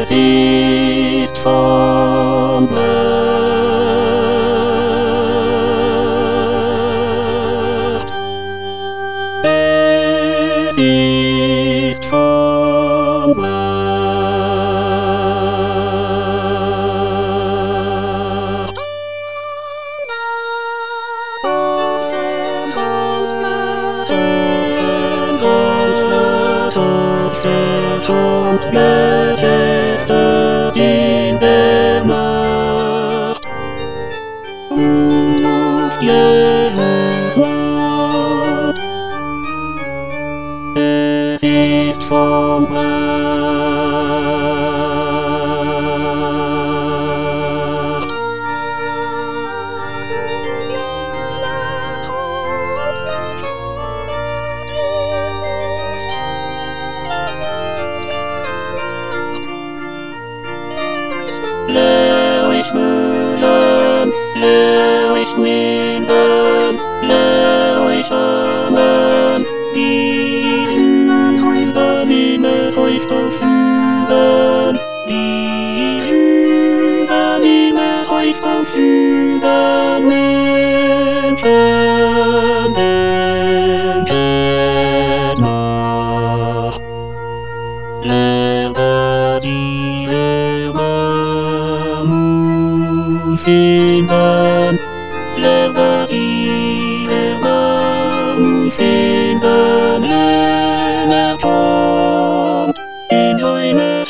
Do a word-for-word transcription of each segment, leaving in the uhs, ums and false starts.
ist vollbracht. Es ist vollbracht. Gefechtet in der Nacht und auf Jesus Wort. Es ist vollbracht. Leer ich mühsam, leer ich minden, leer ich armen, diesen Sinne häuft auf Sünden, diesen Sinne häuft auf Sünden, Menschen, denket nach. Leer da die Erde finden, leer die Erbarmung finden, wenn er kommt in seine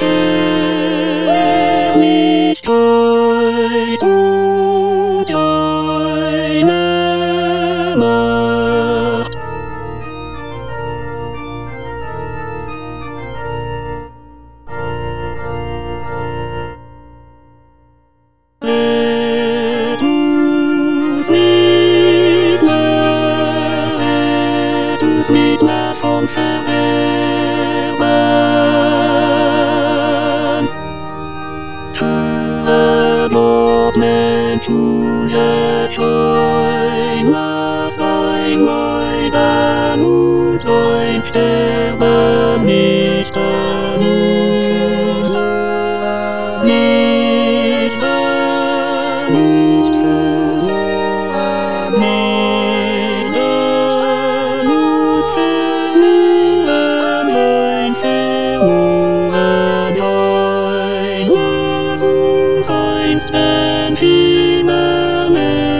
Herrlichkeit und seine Macht. Nicht mehr vom Verderben. Tue dort Menschen erscheinen, lass ein Leiden und ein Sterben nicht an uns, nicht an uns, nicht an uns. Den Himmel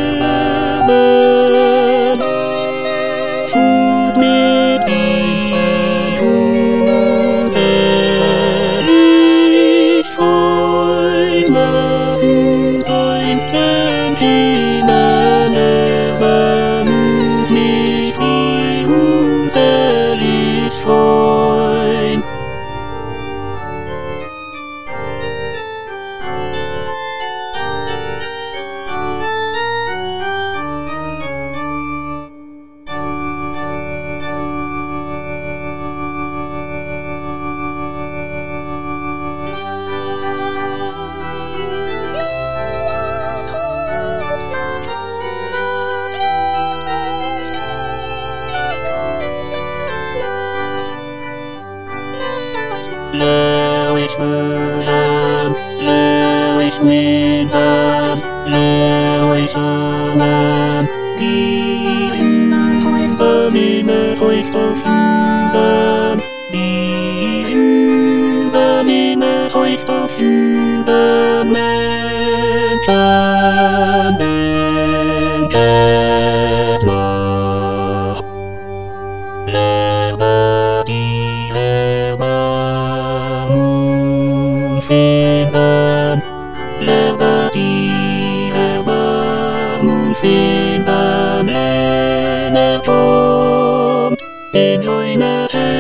erben, tut mit dir uns ehrlich freuen, lass uns einst den Himmel erben, mit dir uns ehrlich freuen. Leer ich mühsam, leer ich minden, leer ich armen, diesen Sinne häuft auf Sünden, diesen Sinne häuft auf Sünden, Menschen, denket nach. Leer die Erbarmung finden, leer die Erbarmung finden, wenn er kommt in seine Herrlichkeit.